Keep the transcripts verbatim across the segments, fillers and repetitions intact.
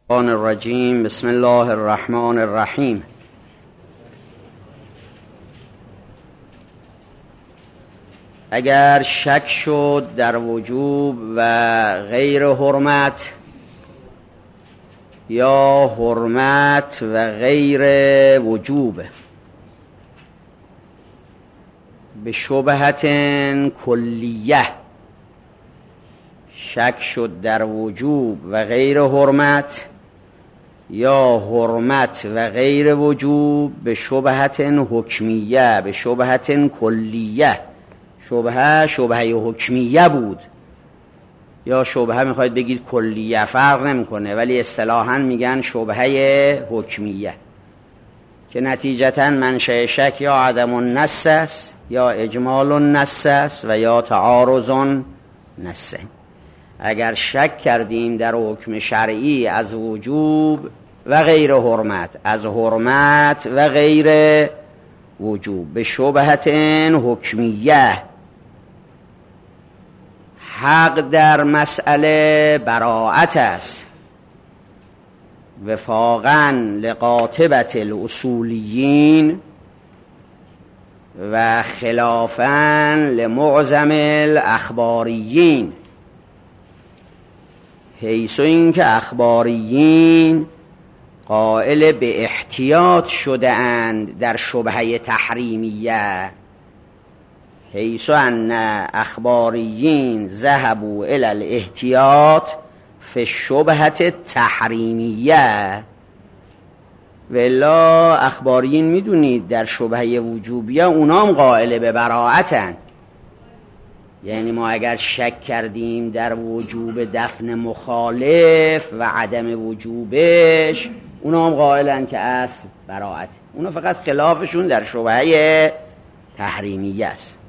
الشیطان الرجیم. بسم الله الرحمن الرحیم. اگر شک شد در وجوب و غیر حرمت یا حرمت و غیر وجوب به شبهت کلیه، شک شد در وجوب و غیر حرمت یا حرمت و غیر وجوب به شبهت حکمیه، به شبهت کلیه. شبهه شبهه حکمیه بود یا شبهه میخواید بگید کلیه، فرق نمیکنه، ولی اصطلاحاً میگن شبهه حکمیه که نتیجتاً منشأ شک یا عدم النص است یا اجمال النص است و یا تعارض النص. اگر شک کردیم در حکم شرعی از وجوب و غیر حرمت، از حرمت و غیر وجوب به شبهت حکمیه، حق در مسئله براءت است وفاقاً لقاطبة الاصولیین و خلافاً لمعظم الاخباریین، حیث این که اخباریین قائل به احتیاط شده اند در شبهه تحریمیه، حیث ان اخباریین ذهبوا الی الاحتیاط فی الشبهه تحریمیه. والا اخباریین میدونید در شبهه وجوبیه اونام قائل به براءتن، یعنی ما اگر شک کردیم در وجوب دفن مخالف و عدم وجوبش، اونا هم قائلن که اصل براءت، اونا فقط خلافشون در شبهه تحریمیه است.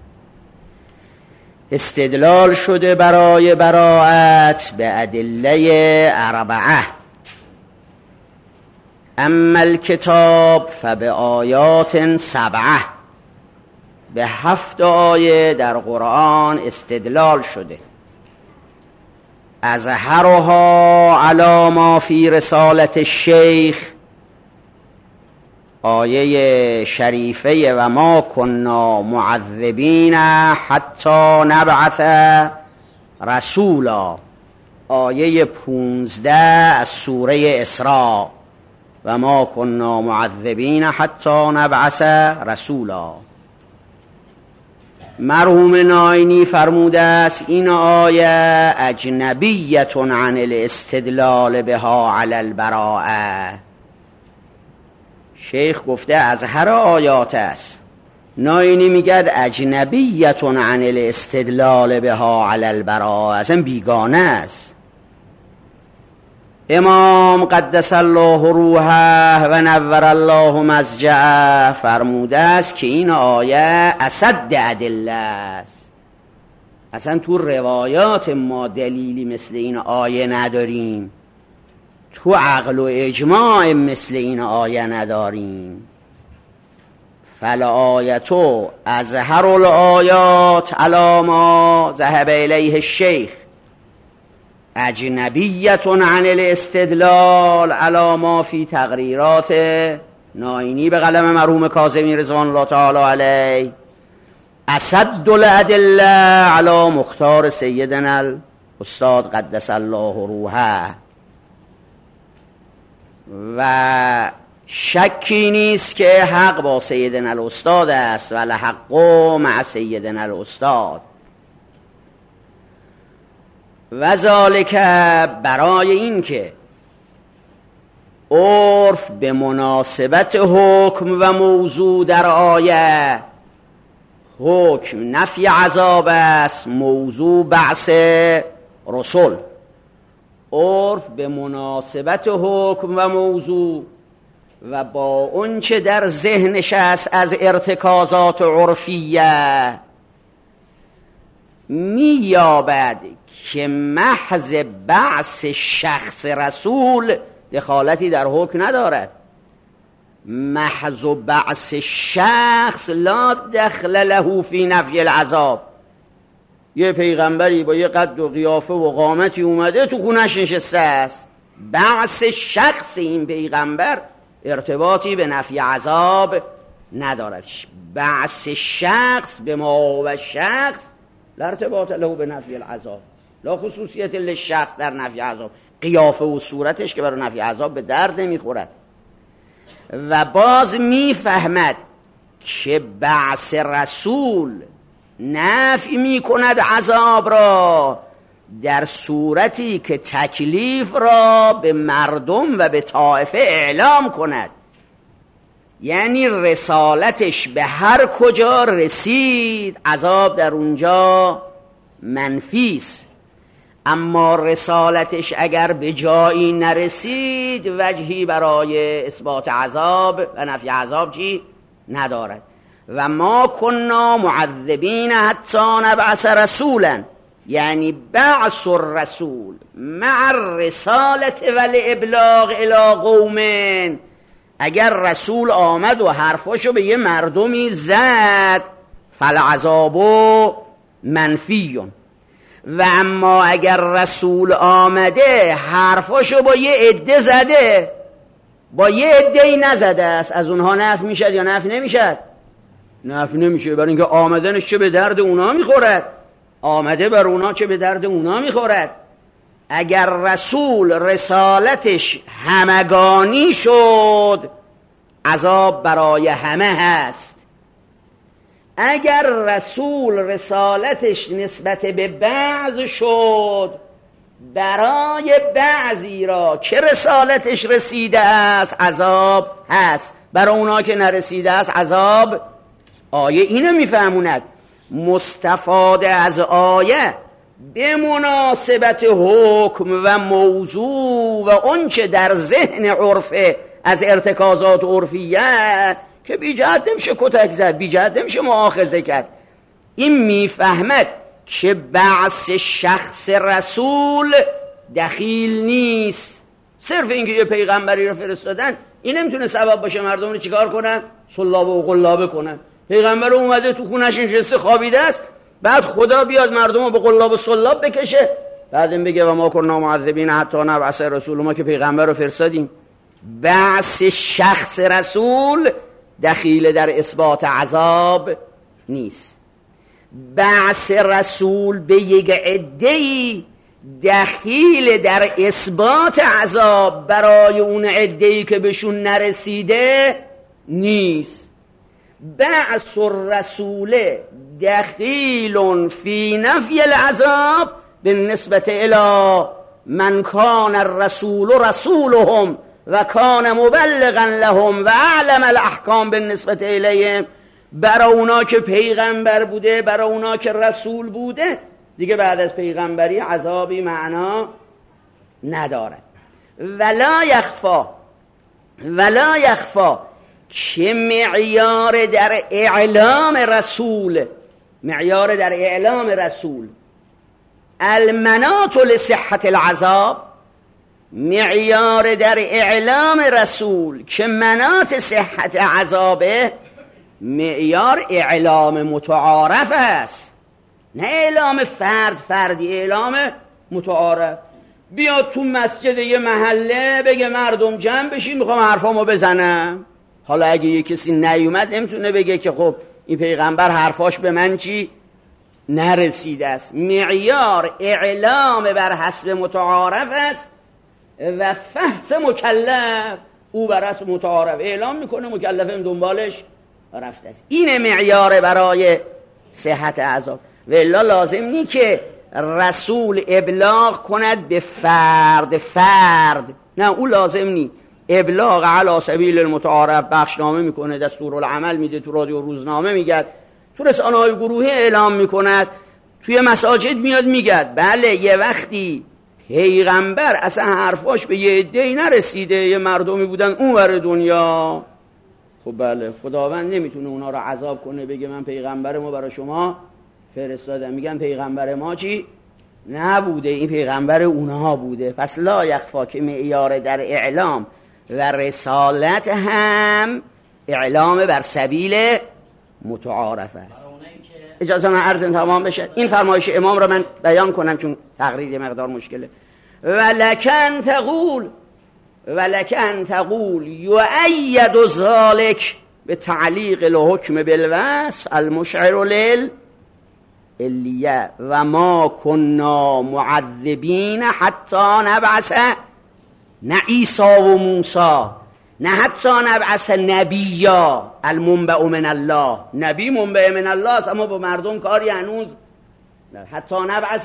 استدلال شده برای براءت به ادله اربعه. اما الکتاب فبه آیات سبعه، به هفت آیه در قرآن استدلال شده. اظهرها علی ما فی رسالت الشیخ، آیه شریفه و ما کنا معذبین حتی نبعث رسولا، آیه پونزده از سوره اسراء، و ما کنا معذبین حتی نبعث رسولا. مرحوم ناینی فرموده است این آیه اجنبیت عن الاستدلال بها علی البراءه. شیخ گفته از هر آیات است، ناینی میگه اجنبیت عن الاستدلال بها علی البراءه، اصلا بیگانه است. امام قدس الله روحه و نور الله مضجعه فرموده است که این آیه اصد ادله است، اصلا تو روایات ما دلیلی مثل این آیه نداریم، تو عقل و اجماع مثل این آیه نداریم. فالآیتو اظهر الآیات علی ما ذهب الیه الشیخ، اجنبیت عن الاستدلال علی ما فی تقریرات ناینی به قلم مرحوم کاظمی رضوان الله تعالی علیه، اصد الادله علی مختار سیدنا الاستاد قدس الله روحه. و شکی نیست که حق با سیدنا الاستاد است و الحق مع سیدنا الاستاد، و ذالک برای این که عرف به مناسبت حکم و موضوع در آیه، حکم نفی عذاب است، موضوع بعث رسول، عرف به مناسبت حکم و موضوع و با اون چه در ذهنش است از ارتکازات عرفیه میابد که محض بعث شخص رسول دخالتی در حکم ندارد. محض بعث شخص لا دخل له فی نفی العذاب. یه پیغمبری با یه قد و قیافه و قامتی اومده تو خونش نشسته است، بعث شخص این پیغمبر ارتباطی به نفی عذاب ندارد. بعث شخص به ما و شخص لا ارتباط له به نفی العذاب، لا خصوصیت للشخص در نفی عذاب. قیافه و صورتش که برای نفی عذاب به درد نمیخورد. و باز میفهمد که بعث رسول نفی میکند عذاب را در صورتی که تکلیف را به مردم و به طائفه اعلام کند، یعنی رسالتش به هر کجا رسید عذاب در اونجا منفیست. اما رسالتش اگر به جایی نرسید وجهی برای اثبات عذاب و نفی عذاب چی ندارد. و ما کنا معذبین حتی نبعث رسولا، یعنی بعث الرسول مع الرسالت و الابلاغ الی قوم. اگر رسول آمد و حرفاشو به یه مردمی زد فالعذاب منفیون، و اما اگر رسول آمده حرفاشو با یه عده زده، با یه عده‌ای نزده است، از اونها نفی میشد یا نفی نمیشد؟ نفی نمیشه، برای اینکه آمدنش چه به درد اونا میخورد، آمده بر اونا چه به درد اونا میخورد. اگر رسول رسالتش همگانی شد عذاب برای همه هست. اگر رسول رسالتش نسبت به بعض شد برای بعضی را که رسالتش رسیده است عذاب هست، برای اونا که نرسیده است عذاب. آیه اینو میفهموند. مستفاده از آیه به مناسبت حکم و موضوع و اونچه در ذهن عرفه از ارتکازات عرفیه که بی جهت نمیشه کتک زد، بی جهت نمیشه مؤاخذه کرد. این میفهمد که بعث شخص رسول دخیل نیست. صرف اینکه یه پیغمبری رو فرستادن این نمیتونه سبب باشه مردم رو چیکار کنن؟ صلابه و قلابه کنن. پیغمبر اومده تو خونش نشسته خوابیده است، بعد خدا بیاد مردم رو به قلاب و صلاب بکشه، بعد این بگه و ما کنا معذبین حتی نبعث رسول، ما که پیغمبر رو فرستادیم. بعث شخص رسول دخیل در اثبات عذاب نیست. بعث رسول به یک عده‌ای دخیل در اثبات عذاب برای اون عده‌ای که بهشون نرسیده نیست. بعث الرسول دخیل فی نفی العذاب بالنسبة الی من کان الرسول رسولهم و کان مبلغا لهم و اعلم الاحکام بالنسبة الیهم. برای اونا که پیغمبر بوده، برای اونا که رسول بوده، دیگه بعد از پیغمبری عذابی معنا ندارد. ولا یخفا ولا یخفا که معیار در اعلام رسول معیار در اعلام رسول المناط لصحت العذاب، معیار در اعلام رسول که مناط صحت عذابه معیار اعلام متعارف است، نه اعلام فرد فردی، اعلام متعارف. بیاد تو مسجد یه محله بگه مردم جمع بشین میخوام حرفامو بزنم. حالا اگه یه کسی نیومد نمیتونه بگه که خب این پیغمبر حرفاش به من چی نرسیده است. معیار اعلام بر حسب متعارف است و فحص مکلف او بر حسب متعارف اعلام میکنه، مکلف هم دنبالش رفته است. این معیار برای صحت عذاب. و الا لازم نی که رسول ابلاغ کند به فرد فرد، نه او لازم نی. ابلاغ علی سبیل المتعارف، بخشنامه میکنه، دستورالعمل میده، تو رادیو روزنامه میگه، تو رسانه‌های گروهی اعلام میکند، توی مساجد میاد میگه. بله یه وقتی پیغمبر اصلا حرفاش به یه عده‌ای نرسیده، یه مردمی بودن اونور دنیا، خب بله خداوند نمیتونه اونا رو عذاب کنه بگه من پیغمبر ما برای شما فرستادم. میگن پیغمبر ما چی؟ نبوده، این پیغمبر اونها بوده. پس لا یخفا که معیار در اعلام و رسالت هم اعلام بر سبیل متعارف است. اجازه من عرض تمام بشه. این فرمایش امام را من بیان کنم چون تقریر یه مقدار مشکله. ولکن تقول ولکن تقول یؤید ذلک به تعلیق الحکم بالوصف المشعر لل الیه و ما کنا معذبین حتی نبعث نه عیسی و موسی نه حتی نبعث نبیا المنبع من الله نبی منبع من الله است اما با مردم کاری هنوز حتی نبعث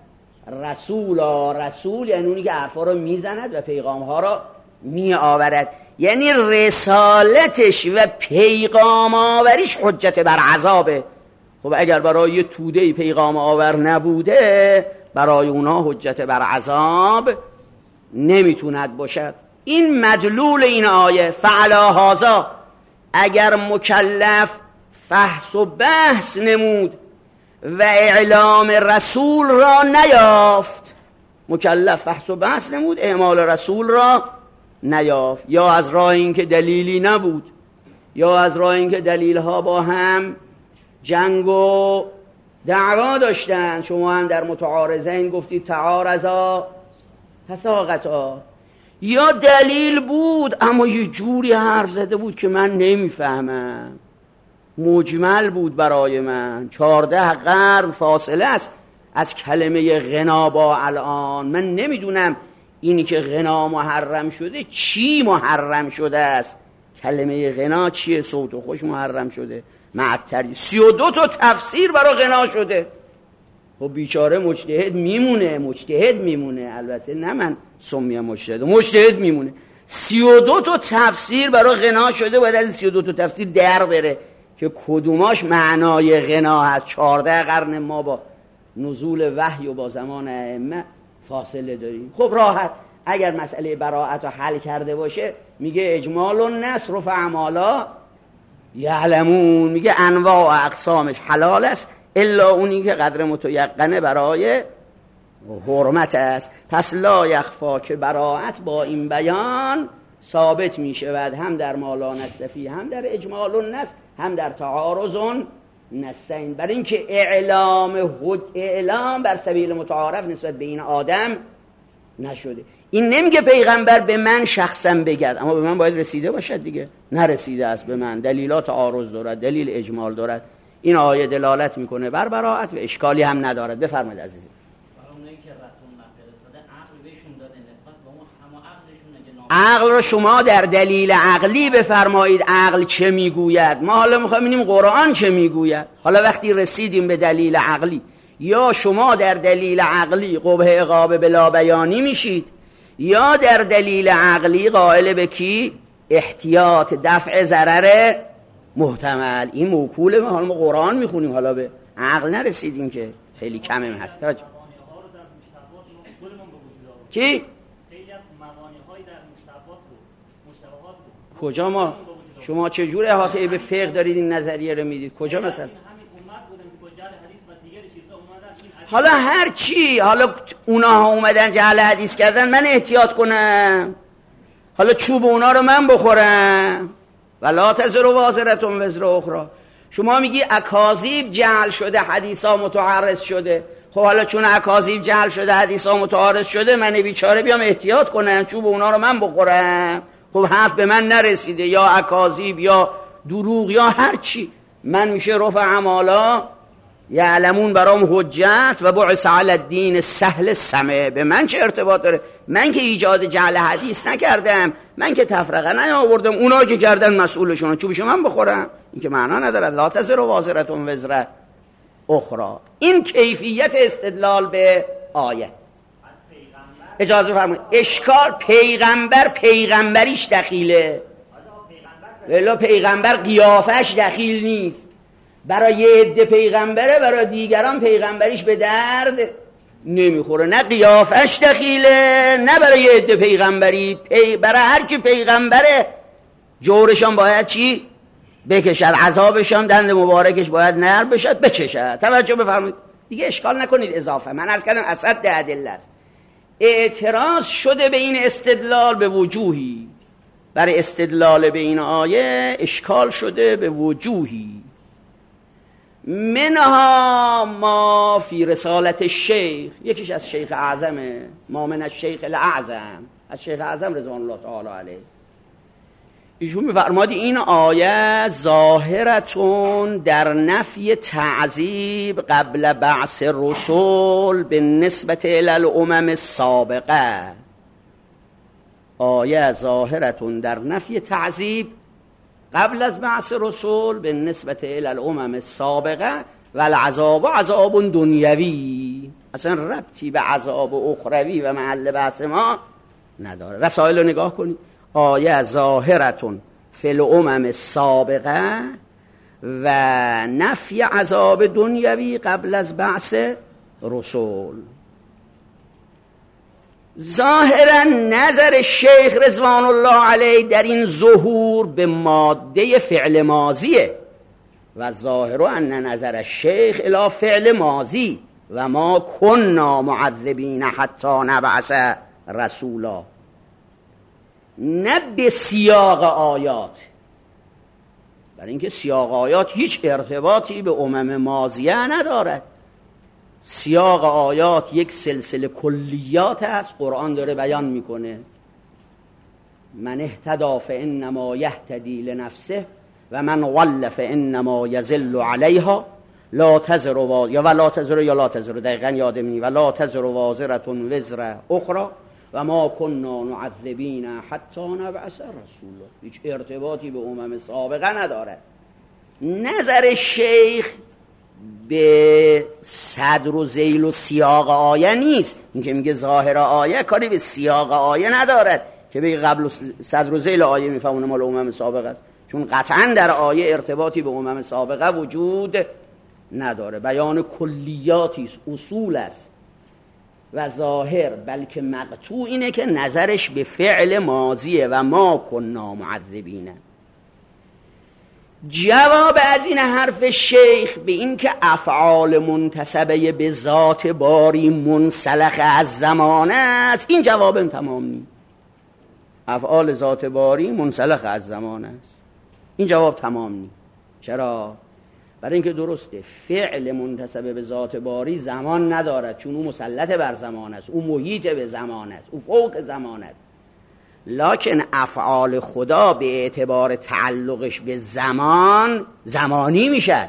رسولا رسول یعنی اونی که حرفا رو میزند و پیغام ها را می آورد یعنی رسالتش و پیغام آوریش حجت بر عذابه. خب اگر برای یه توده پیغام آور نبوده برای اونا حجت بر عذاب نمیتوند باشد. این مدلول این آیه فعلا هذا اگر مکلف فحص و بحث نمود و اعلام رسول را نیافت مکلف فحص و بحث نمود اعمال رسول را نیافت یا از راه این که دلیلی نبود یا از راه این که دلیلها با هم جنگ و دعوا داشتن شما هم در متعارضین گفتید تعارضا تساقطا یا دلیل بود اما یه جوری حرف زده بود که من نمیفهمم مجمل بود برای من چهارده قرن فاصله است از کلمه غنا با الان من نمیدونم اینی که غنا محرم شده چی محرم شده است کلمه غنا چیه صوت و خوش محرم شده معطری سی و دو تا تفسیر برای غنا شده خب بیچاره مجتهد میمونه مجتهد میمونه البته نه من سمی مجتهد مجتهد میمونه سی و دو تا تفسیر برای غنا شده باید از سی و دو تا تفسیر در بره که کدوماش معنای غنا هست چهارده قرن ما با نزول وحی و با زمان ائمه فاصله داریم. خب راحت اگر مسئله براءت رو حل کرده باشه میگه اجمال و نصر و فعمالا یعلمون میگه انواع و اقسامش حلال است الا اونی که قدر متیقنه برای حرمت است پس لا یخفا که براءت با این بیان ثابت میشود هم در مالا نصفی هم در اجمال و نصر هم در تعارض نصین برای اینکه اعلام اعلام بر سبیل متعارف نسبت به این آدم نشده. این نمیگه پیغمبر به من شخصا بگد اما به من باید رسیده باشد دیگه نرسیده است به من دلیلات تعارض دارد دلیل اجمال دارد این آیه دلالت میکنه بر براءت و اشکالی هم ندارد. بفرمایید عزیزی. عقل رو شما در دلیل عقلی بفرمایید عقل چه میگوید ما حالا میخوایم ببینیم قرآن چه میگوید. حالا وقتی رسیدیم به دلیل عقلی یا شما در دلیل عقلی قبح عقاب بلا بیانی میشید یا در دلیل عقلی قائل به کی احتیاط دفع ضرر محتمل این موکوله. ما حالا ما قرآن میخونیم حالا به عقل نرسیدیم که خیلی کمم هست. توجه کی کجا ما شما چجور احاطه به فقه دارید این نظریه رو میدید کجا مثلا حالا هر چی حالا اونا اومدن جعل حدیث کردن من احتیاط کنم حالا چوب اونا رو من بخورم ولا تزر وازرة وزر اخرى. شما میگی اکاذیب جعل شده حدیثا متعارض شده خب حالا چون اکاذیب جعل شده حدیثا متعارض شده من بیچاره بیام احتیاط کنم چوب اونا رو من بخورم خب حرف به من نرسیده یا اکاذیب یا دروغ یا هر چی من میشه رفع عمالا یعلمون برام حجت و بعث علی الدین سهل سمع به من چه ارتباط داره من که ایجاد جعل حدیث نکردم من که تفرقه نیاوردم اونا که کردن مسئولشون چوبش من بخورم این که معنا نداره لا تزر وازرة وزر اخرى. این کیفیت استدلال به آیه. اجازه فرمایید اشکال پیغمبر پیغمبریش دخیله ولی پیغمبر قیافش دخیل نیست برای یه عده پیغمبره برای دیگران پیغمبریش به درد نمیخوره نه قیافش دخیله نه برای یه عده پیغمبری پی... برای هر کی پیغمبره جورشان باید چی بکشد عذابشان دند مبارکش باید نرم بشد بچشد. توجه بفرمایید دیگه اشکال نکنید اضافه من عرض کردم اسد ادله است. اعتراض شده به این استدلال به وجوهی برای استدلال به این آیه اشکال شده به وجوهی منها ما فی رسالت الشیخ، یکیش از شیخ اعظمه، ما من الشیخ الاعظم، از شیخ اعظم رضوان الله تعالی علیه. ایشون میفرماد این آیه ظاهرتون در نفی تعذیب قبل بعث رسول به نسبت الی الامم السابقه. آیه ظاهرتون در نفی تعذیب قبل از بعث رسول به نسبت الی الامم السابقه و العذاب عذاب دنیوی، اصلا ربطی به عذاب اخروی و محل بحث ما نداره. رسائل رو نگاه کنید، آیه ظاهرتون فی الامم السابقه و نفی عذاب دنیوی قبل از بعث رسول. ظاهرا نظر شیخ رضوان الله علیه در این ظهور به ماده فعل ماضیه و ظاهر ان نظر الشیخ الی فعل ماضی و ما کنا معذبین حتی نبعث رسولا، نه به سیاق آیات، برای اینکه سیاق آیات هیچ ارتباطی به امم ماضیه ندارد. سیاق آیات یک سلسله کلیات است، قرآن داره بیان میکنه من اهتدی فانما یهتدی لنفسه و من ضل فانما یضل علیها لا تزر و یا ولا تزر یا لا تزر، دقیقاً یادم نی، ولا تزر وازرة وزر اخرى و ما کنا نعذبین حتی نبعث رسولا، هیچ ارتباطی به امم سابقه نداره. نظر شیخ به صدر و ذیل و سیاق آیه نیست. این که میگه ظاهر آیه کاری به سیاق آیه ندارد که بگه قبل صدر و ذیل آیه میفهمونه مال امم سابقه است، چون قطعا در آیه ارتباطی به امم سابقه وجود نداره، بیان کلیاتی است، اصول است. و ظاهر بلکه مقطوع اینه که نظرش به فعل ماضیه و ما کنا معذبین. جواب از این حرف شیخ به این که افعال منتسبه به ذات باری منسلخ از زمانه است، این جواب تمام نیست. افعال ذات باری منسلخ از زمانه است، این جواب تمام نیست. چرا؟ برای اینکه درسته فعل منتسب به ذات باری زمان ندارد، چون او مسلط بر زمان است، او محیط به زمان است، او فوق زمان است. لکن افعال خدا به اعتبار تعلقش به زمان زمانی میشد.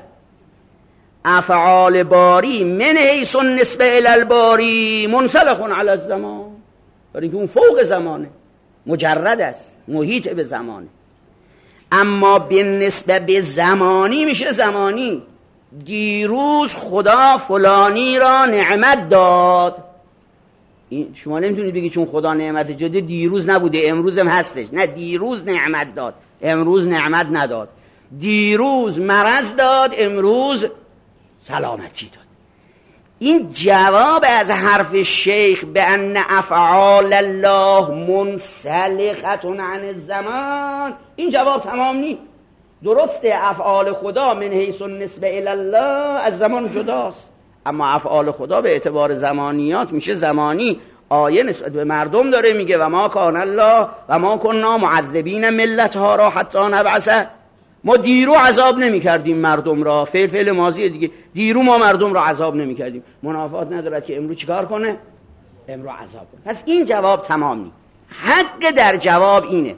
افعال باری من حیث النسبه الی الباری منسلخ علی الزمان، برای اینکه اون فوق زمانه، مجرد است، محیط به زمانه. اما به نسبه به زمانی میشه زمانی. دیروز خدا فلانی را نعمت داد، این شما نمیتونید بگی چون خدا نعمت جده دیروز نبوده امروز هم هستش، نه، دیروز نعمت داد امروز نعمت نداد، دیروز مرض داد امروز سلامتی داد. این جواب از حرف شیخ به ان افعال الله منسلخة عن الزمان، این جواب تمام نیست. درسته افعال خدا من حیث النسبه الی الله از زمان جداست، اما افعال خدا به اعتبار زمانیات میشه زمانی. آیه نسبت به مردم داره میگه و ما کان الله و ما کنا معذبین ملت ها را حتی نبعث، ما دیرو عذاب نمی کردیم مردم را، فعل فعل ماضی دیگه، دیرو ما مردم را عذاب نمی کردیم. منافات ندارد که امرو چیکار کنه؟ امرو عذاب کنه. پس این جواب تمام نیست. حق در جواب اینه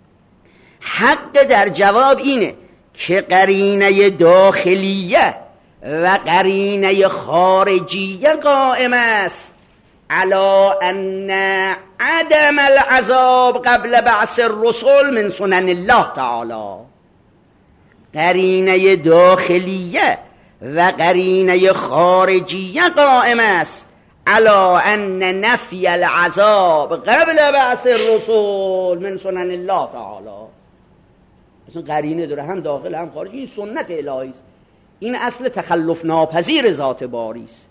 حق در جواب اینه که قرینه داخلیه و قرینه خارجیه قائم است علی ان عدم العذاب قبل بعث الرسل من سنن الله تعالی. قرینه داخلیه و قرینه خارجیه قائم است علی ان نفی العذاب قبل بعث الرسل من سنن الله تعالی. اصلا قرینه داره، هم داخل هم خارج، این سنت الهی است، این اصل تخلف ناپذیر ذات باری است.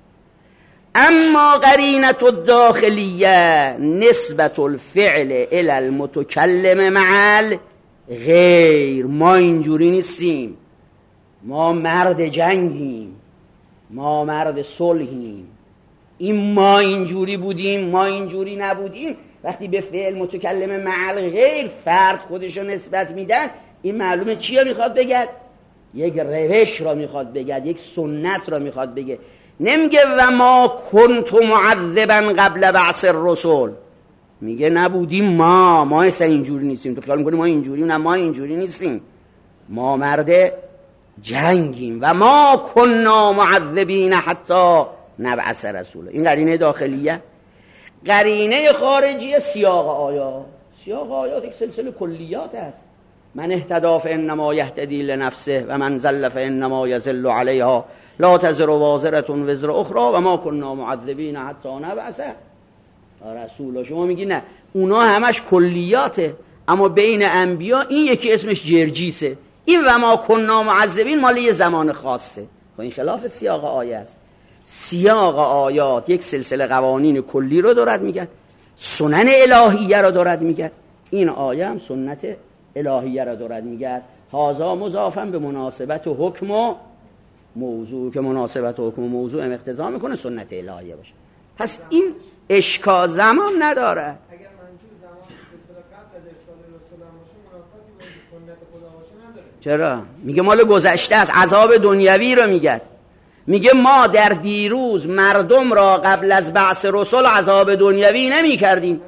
اما قرینه الداخلیه نسبت الفعل الی المتکلم معل غیر، ما اینجوری نیستیم، ما مرد جنگیم، ما مرد صلحیم، این ما اینجوری بودیم ما اینجوری نبودیم. وقتی به فعل متکلم معل غیر فرد خودشو نسبت میدن، این معلومه چیه میخواد بگد؟ یک روش را میخواد بگه، یک سنت را میخواد بگه. نمیگه و ما کنت معذبا قبل بعث الرسل، میگه نبودیم ما ما اصلا اینجوری نیستیم. تو خیال میکنی ما اینجوری؟ نه، ما اینجوری نیستیم، ما مرد جنگیم. و ما کننا معذبین حتی نبعث رسول. این قرینه داخلیه. قرینه خارجی سیاق آیات. سیاق آیات یک سلسله کلیات است. من اهتدی فانما یهتدی لنفسه و من ضل فانما یضل علیها لا تزر وازره وزر اخرى و ما كنا معذبین حتی نبعث رسولا. شما میگی نه، اونا همش کلیاته، اما بین انبیا این یکی اسمش جرجیسه، این و ما کنا معذبین مال یه زمان خاصه. این خلاف سیاق آیه است. سیاق آیات یک سلسله قوانین کلی رو دارد میگه، سنن الهیه رو دارد میگه. این آیه هم سنت الهیه رو دارد میگه. هازا مضافا به مناسبت و حکم و موضوع، که مناسبت و حکم و موضوع هم اقتضا میکنه سنت الهیه باشه. پس این اشکال زمان نداره. اگر منظور زمان به قبل از ارسال رسول باشه منافاتی با سنت خدا باشه نداره. چرا؟ میگه مال گذشته است، عذاب دنیوی رو میگه. میگه ما در دیروز مردم را قبل از بعث رسول عذاب دنیوی نمی کردیم.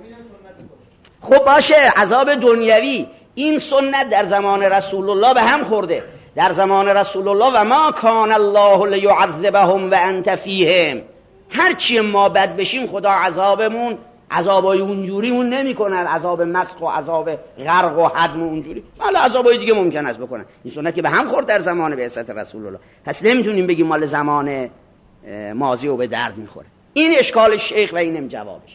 خب باشه، عذاب دنیوی این سنت در زمان رسول الله به هم خورده. در زمان رسول الله و ما کان الله لیعذبهم و انت فیهم، هرچی ما بد بشیم خدا عذابمون عذابای اونجوریمون نمی کنن، عذاب مسخ و عذاب غرق و هدم و اونجوری، حالا عذابای دیگه ممکن است بکنن. این سنت که به هم خورد در زمان بعثت رسول الله، پس نمیتونیم بگیم مال زمان ماضی و به درد میخوره. این اشکال شیخ و اینم جوابش.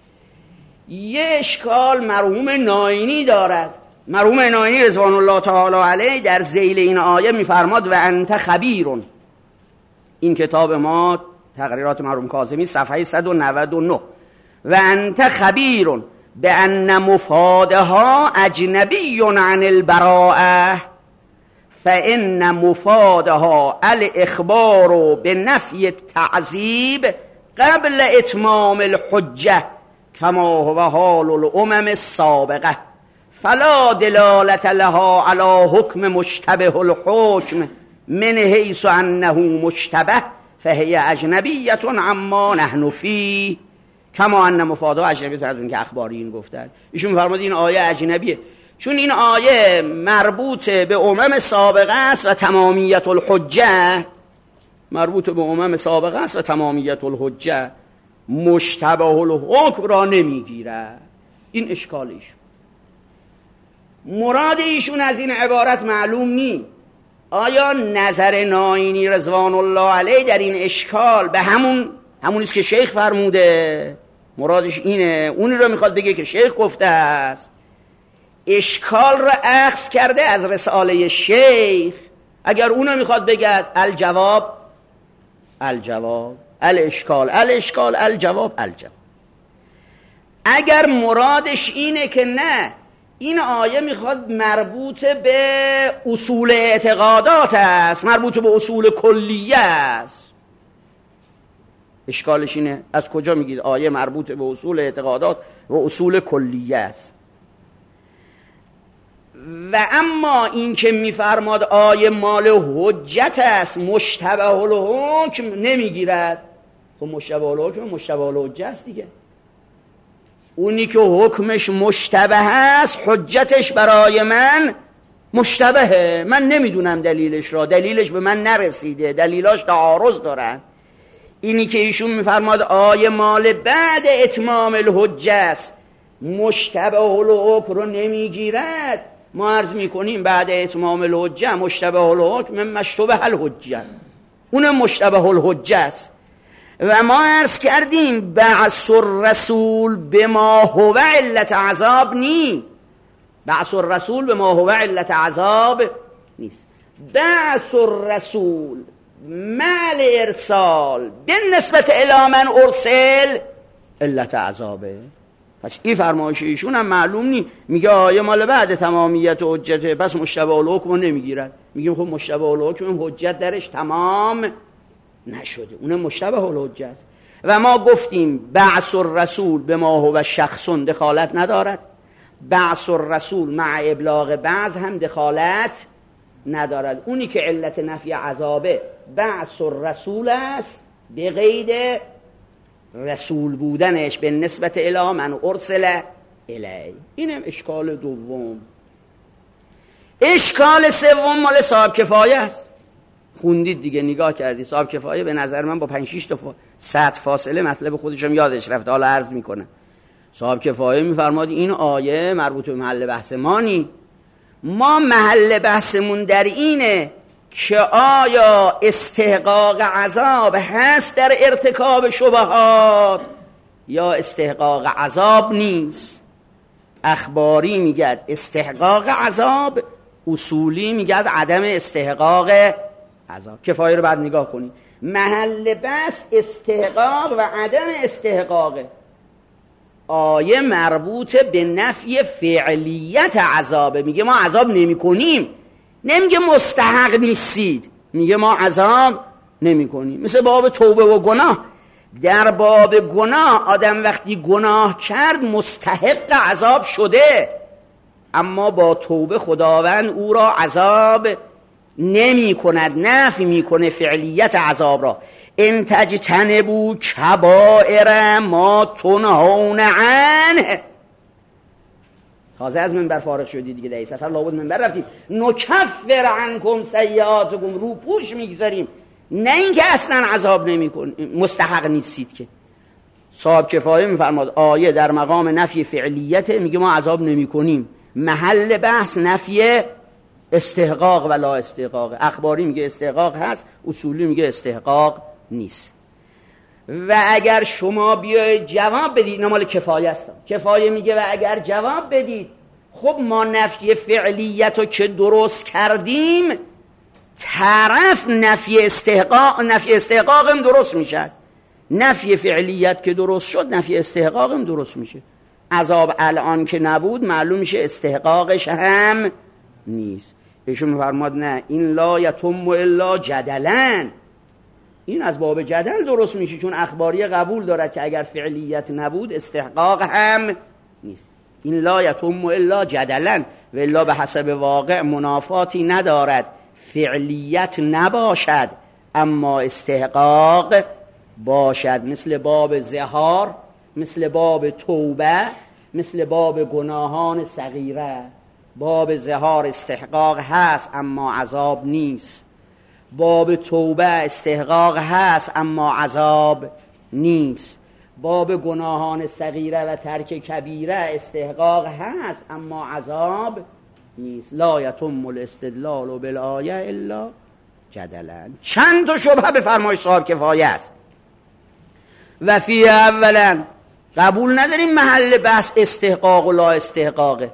یه اشکال مرحوم ناینی دارد. مرحوم ناینی رضوان الله تعالی علیه در ذیل این آیه میفرماد و انت خبیرون. این کتاب ما تقریرات مرحوم کاظمی صفحه صد و نود و نه. و انت خبیرون به ان مفادها اجنبی عن البراءه فان مفادها الاخبار به نفی التعذیب قبل اتمام الحجه کما هو حال الامم السابقه فلا دلالت لها على حکم مشتبه الحکم من حیث انه مشتبه فهی اجنبیه عما نحن فیه کما ان مفادها اجنبیه. از اون که اخبارین گفتن ایشون می‌فرماد این آیه اجنبیه، چون این آیه مربوط به امم سابقه است و تمامیت الحجه، مربوط به امم سابقه است و تمامیت الحجه مشتبه الحکم را نمیگیره. این اشکال ایشون. مراد ایشون از این عبارت معلوم نی. آیا نظر ناینی رضوان الله علیه در این اشکال به همون همونیست که شیخ فرموده؟ مرادش اینه، اونی رو میخواد بگه که شیخ گفته است. اشکال را اخذ کرده از رساله شیخ. اگر اونو میخواد بگه الجواب الجواب الاشکال الاشکال الجواب الجواب. اگر مرادش اینه که نه، این آیه میخواد مربوط به اصول اعتقادات است، مربوط به اصول کلیه است، اشکالش اینه از کجا میگید آیه مربوط به اصول اعتقادات و اصول کلیه است؟ و اما این که میفرماد آیه مال حجت است مشتبه الحکم نمیگیرد. خب مشتبه الحکم مشتبه الحجت است دیگه. اونی که حکمش مشتبه است حجتش برای من مشتبهه، من نمیدونم دلیلش را، دلیلش به من نرسیده، دلیلاش تعارض دارن. اینی که ایشون میفرماد آیه مال بعد اتمام الحجه است مشتبه الحکم رو نمیگیرد، ما عرض میکنیم بعد اتمام الحجه مشتبه الحکم مشتبه الحجه، اونم مشتبه الحجه است. و ما عرض کردیم بعث الرسول به ما هو علت عذاب نی، بعث الرسول به ما هو علت عذاب نیست. بعث الرسول مع ارسال بالنسبت الی من ارسل علت عذابه. پس این فرمایش ایشون هم معلوم نی. میگه آیه مال بعد تمامیت و حجته، پس مشتبه الحکم رو نمیگیرد. میگیم خب مشتبه الحکم حجت درش تمام نشده، اون مشتبه الحجه است. و ما گفتیم بعث الرسول به ما هو شخص دخالت ندارد، بعث الرسول مع ابلاغ بعض هم دخالت ندارد. اونی که علت نفی عذابه بعث الرسول است به قید رسول بودنش به نسبت الی من ارسل الی. اینم اشکال دوم. اشکال سوم مال صاحب کفایه است. خوندید دیگه، نگاه کردی. صاحب کفایه به نظر من با پنج شش تا سطر فاصله مطلب خودشم یادش رفته، حالا عرض میکنه. صاحب کفایه میفرماد این آیه مربوط به محل بحث ما نی. ما محل بحثمون در اینه که آیا استحقاق عذاب هست در ارتکاب شبهات یا استحقاق عذاب نیست. اخباری میگه استحقاق عذاب، اصولی میگه عدم استحقاق عذاب. کفایه رو بعد نگاه کنید. محل بحث استحقاق و عدم استحقاقه. آیه مربوط به نفی فعلیت عذابه، میگه ما عذاب نمی کنیم، نمیگه مستحق نیستید، میگه ما عذاب نمی کنیم. مثل باب توبه و گناه. در باب گناه آدم وقتی گناه کرد مستحق عذاب شده، اما با توبه خداوند او را عذاب نمی کند، نفی می کنه فعلیت عذاب را. ان تجتنبوا کبائر ما تنهون عنه. تازه از منبر فارغ شدید دیگه، در این سفر لابد منبر رفتید. نکفر عنکم سیئاتکم، رو پوش میگذاریم، نه اینکه اصلا عذاب نمی کنیم، مستحق نیستید. که صاحب کفایه میفرماد آیه در مقام نفی فعلیت، میگه ما عذاب نمی کنیم. محل بحث نفی استحقاق و لا استحقاق. اخباری میگه استحقاق هست، اصولی میگه استحقاق نیست. و اگر شما بیاید جواب بدید، اینا مال کفایه است. کفایه میگه و اگر جواب بدید خب ما نفی فعلیت رو که درست کردیم، طرف نفی استحقاق نفی استحقاقم درست میشه. نفی فعلیت که درست شد، نفی استحقاقم درست میشه. عذاب الان که نبود، معلوم میشه استحقاقش هم نیست. ایشون میفرماد نه، این لا یتم الا جدلن، این از باب جدل درست میشه، چون اخباری قبول دارد که اگر فعلیت نبود استحقاق هم نیست. این لا یتم الا جدلن، و الا به حسب واقع منافاتی ندارد. فعلیت نباشد اما استحقاق باشد، مثل باب زهار، مثل باب توبه، مثل باب گناهان صغیره. باب زهار استحقاق هست اما عذاب نیست. باب توبه استحقاق هست اما عذاب نیست. باب گناهان صغیره و ترک کبیره استحقاق هست اما عذاب نیست. لا یتم الاستدلال بالآیه الا جدلا. چند تا شبهه به فرمایش صاحب کفایه است. و فی اولا، قبول نداریم محل بحث استحقاق و لا استحقاقه.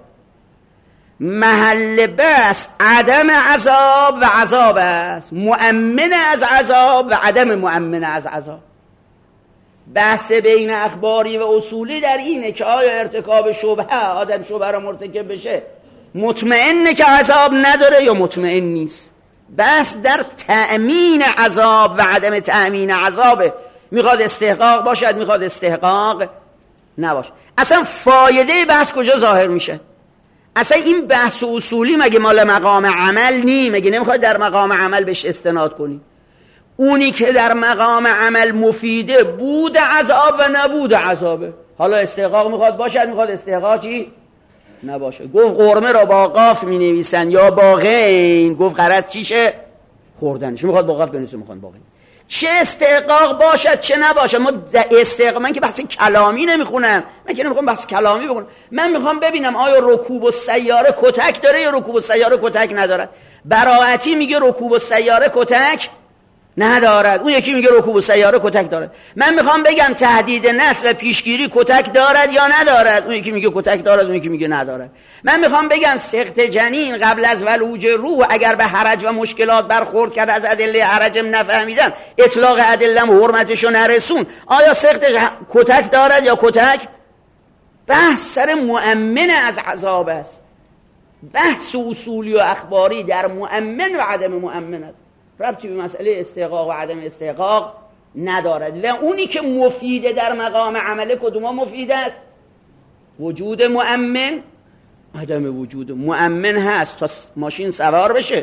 محل بحث عدم عذاب و عذاب است، مؤمن از عذاب و عدم مؤمن از عذاب. بحث بین اخباری و اصولی در اینه که آیا ارتکاب شبهه، آدم شبهه را مرتکب بشه، مطمئنه که عذاب نداره یا مطمئن نیست. بحث در تأمین عذاب و عدم تأمین عذابه. میخواد استحقاق باشد، میخواد استحقاق نباشه. اصلا فایده بحث کجا ظاهر میشه؟ اصلا این بحث اصولی مگه مال مقام عمل نی؟ مگه نمیخواد در مقام عمل بهش استناد کنی؟ اونی که در مقام عمل مفیده بود عذاب و نبود عذابه. حالا استحقاق میخواد باشد، میخواد استحقاقی نباشه. گفت قرمه را با قاف می نویسن یا با غین، گفت غرض چیشه؟ خوردنش. میخواد با قاف بنویسه، میخواد با غین. چه استحقاق باشد چه نباشد. ما استحقاق، من که بحث کلامی نمیخونم، من که نمیخوام بحث کلامی بکنم، من میخوام ببینم آیا رکوب السیاره کتک داره یا رکوب السیاره کتک نداره. براعتی میگه رکوب السیاره کتک ندارد، اون یکی میگه رکوب السیاره کتک دارد. من میخوام بگم تهدید نسل و پیشگیری کتک دارد یا ندارد، اون یکی میگه کتک دارد، اون یکی میگه ندارد. من میخوام بگم سقط جنین قبل از ولوج روح اگر به حرج و مشکلات برخورد کرد، از ادله حرجم نفهمیدم، اطلاق ادلم حرمتشو نرسون، آیا سقط کتک دارد یا کتک؟ بحث سر مؤمن از عذاب است. بحث اصولی و اخباری در مؤمن و عدم مؤمن است، ربطی به مسئله استحقاق و عدم استحقاق ندارد. و اونی که مفیده در مقام عمله کدوما مفید است؟ وجود مؤمن، عدم وجود مؤمن هست تا ماشین سوار بشه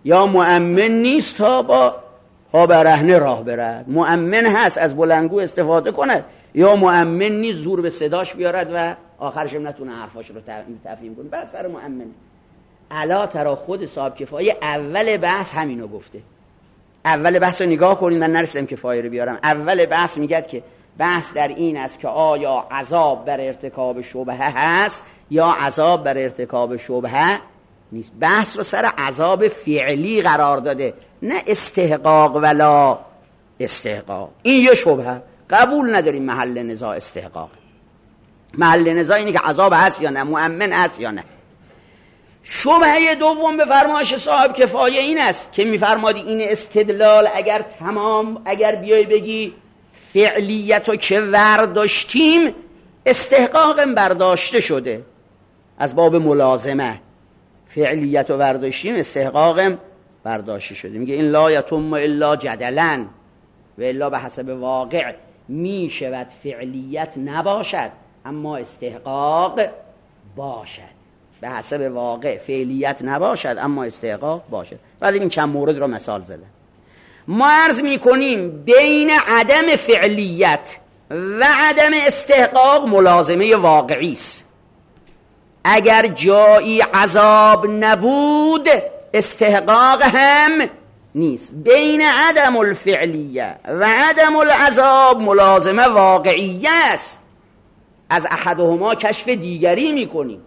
یا مؤمن نیست تا با پا برهنه راه برد، مؤمن هست از بلندگو استفاده کند، یا مؤمن نیست زور به صداش بیارد و آخرش هم نتونه حرفاش رو تفهیم کنه. بس سر مؤمن علا ترا خود صاحب کفایه اول بحث همینو گفته. اول بحث رو نگاه کنید، من نرسیدم کفایه رو بیارم. اول بحث میگه که بحث در این است که آیا عذاب بر ارتکاب شبهه هست یا عذاب بر ارتکاب شبهه نیست. بحث رو سر عذاب فعلی قرار داده، نه استحقاق ولا استحقاق. این یه شبهه، قبول نداریم محل نزاع استحقاق. محل نزاع اینه که عذاب هست یا نه، مؤمن هست یا نه. شبهه دوم به فرمایش صاحب کفایه این است که میفرماد این استدلال اگر تمام، اگر بیای بگی فعلیت رو که ورداشتیم استحقاقم برداشته شده از باب ملازمه، فعلیت رو ورداشتیم استحقاقم برداشته شده. میگه این لا یتم الا جدلا و الا به حسب واقع میشود فعلیت نباشد اما استحقاق باشد. به حسب واقع فعلیت نباشد اما استحقاق باشد. بعد این چند مورد رو مثال زدن. ما عرض میکنیم بین عدم فعلیت و عدم استحقاق ملازمه واقعی است. اگر جایی عذاب نبود استحقاق هم نیست. بین عدم الفعلیه و عدم العذاب ملازمه واقعی است. از احدهما کشف دیگری میکنیم.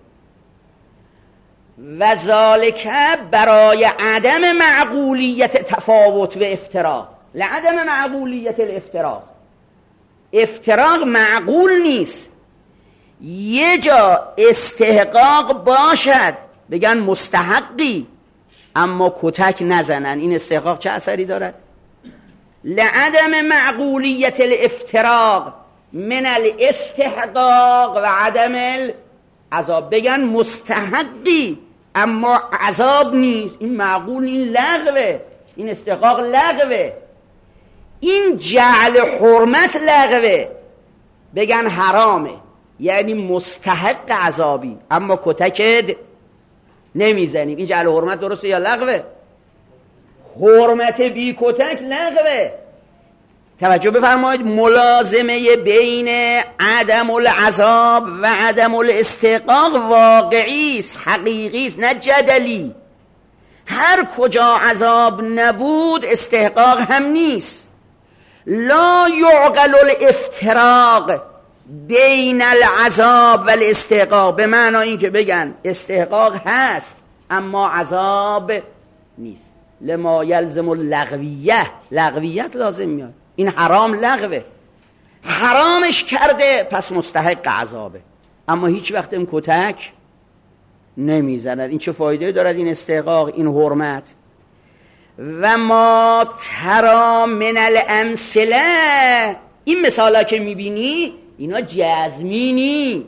و ذالک برای عدم معقولیت تفاوت و افتراق. لعدم معقولیت الافتراق، افتراق معقول نیست. یه جا استحقاق باشد بگن مستحقی اما کتک نزنن، این استحقاق چه اثری دارد؟ لعدم معقولیت الافتراق من الاستحقاق و عدم العذاب، بگن مستحقی اما عذاب نیست، این معقول، این لغوه، این استحقاق لغوه. این جعل حرمت لغوه، بگن حرامه یعنی مستحق عذابی اما کتکت نمیزنیم، این جعل حرمت درسته یا لغوه؟ حرمت بی کتک لغوه. توجه بفرمایید، ملازمه بین عدم العذاب و عدم الاستحقاق واقعی است، حقیقی است، نه جدلی. هر کجا عذاب نبود استحقاق هم نیست. لا یعقل الافتراق بین العذاب و الاستحقاق، به معنی این که بگن استحقاق هست اما عذاب نیست. لما یلزم اللغویه، لغویت لازم میاد. این حرام لغوه، حرامش کرده پس مستحق عذابه اما هیچ وقت این کتک نمیزند. این چه فایده دارد این استحقاق، این حرمت؟ و ما ترا من الامثله، این مثالا که میبینی اینا جزمینی،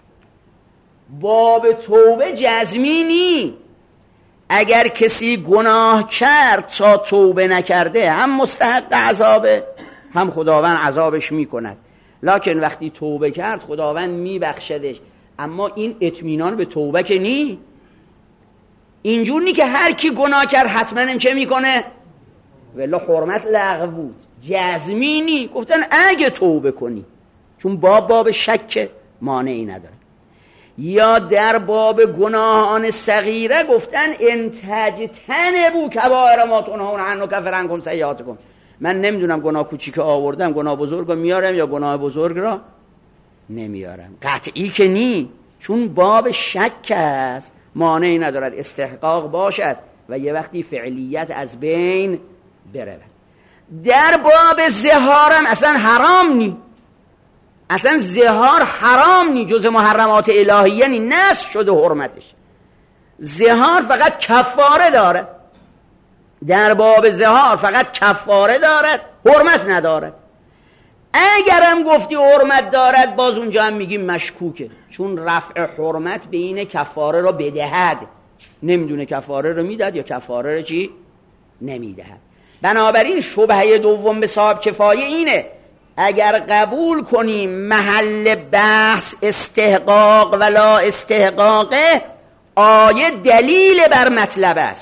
باب توبه جزمینی. اگر کسی گناه کرد تا توبه نکرده هم مستحق عذابه هم خداوند عذابش میکند، لکن وقتی توبه کرد خداوند میبخشدش. اما این اطمینان به توبه که نی، اینجور نی که هر کی گناه کرد حتما هم چه میکنه؟ ولی حرمت لغو بود، جزمینی گفتن اگه توبه کنی، چون باب باب شک مانعی نداره. یا در باب گناهان صغیره گفتن ان تجتنبوا کبائر ما تنهون عنه نکفر عنکم سیئاتکم. من نمیدونم گناه کوچیک آوردم گناه بزرگ رو میارم یا گناه بزرگ را نمیارم. قطعی که نی، چون باب شک است، مانعی ندارد استحقاق باشد و یه وقتی فعلیت از بین برود. در باب زهارم اصلا حرام نی، اصلا زهار حرام نی، جز محرمات الهیه نی، نصب شده حرمتش. زهار فقط کفاره داره، در باب زهار فقط کفاره دارد، حرمت ندارد. اگرم گفتی حرمت دارد باز اونجا هم میگیم مشکوکه، چون رفع حرمت به این کفاره رو بدهد، نمیدونه کفاره رو میدهد یا کفاره رو چی نمیدهد. بنابراین شبهه دوم به صاحب کفایه اینه، اگر قبول کنیم محل بحث استحقاق ولا استحقاقه، آیه دلیل بر مطلب است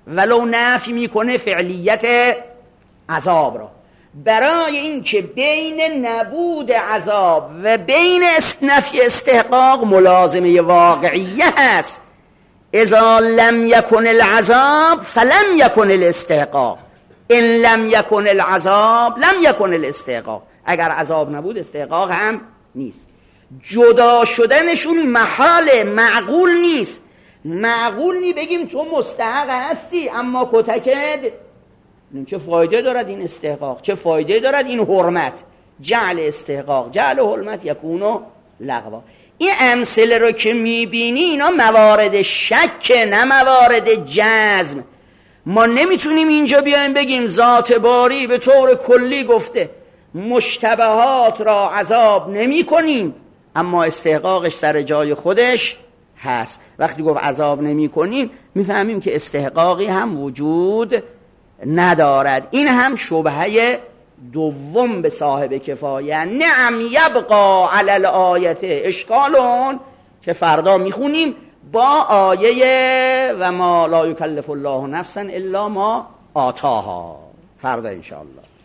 ولو نفی میکنه فعلیت عذاب را. برای اینکه بین نبود عذاب و بین نفی استحقاق ملازمه واقعیه هست. اذا لم یکن العذاب فلم یکن الاستحقاق، ان لم یکن العذاب لم یکن الاستحقاق. اگر عذاب نبود استحقاق هم نیست. جدا شدنشون محال، معقول نیست. معقول نی بگیم تو مستحق هستی اما کتکت، چه فایده دارد این استحقاق؟ چه فایده دارد این حرمت؟ جعل استحقاق جعل حرمت یکونو لغوا. این امثله رو که میبینی اینا موارد شک نه موارد جزم. ما نمیتونیم اینجا بیایم بگیم ذات باری به طور کلی گفته مشتبهات را عذاب نمی کنیم اما استحقاقش سر جای خودش هست. وقتی گفت عذاب نمی کنیم میفهمیم که استحقاقی هم وجود ندارد. این هم شبهه دوم به صاحب کفایه. نعم یبقا علی الآیت اشکالون که فردا میخونیم با آیه و ما لا یکلف الله نفسا الا ما آتاها، فردا انشاءالله.